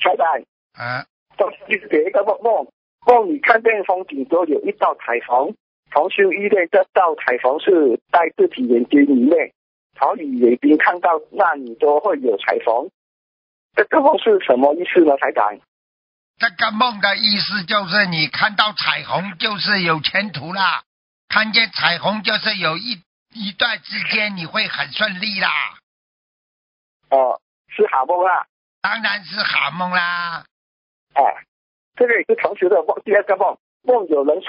台长，就是第一个梦里看见风景中有一道彩虹，同修依恋这道彩虹是在自己眼睛里面，桃李眼睛看到那里都会有彩虹。这个梦是什么意思呢，台长？ 这个梦的意思就是你看到彩虹就是有前途啦，看见彩虹就是有一段之间你会很顺利啦。 是好梦啦。 当然是好梦啦。 这个也是同学的梦，第二个梦有人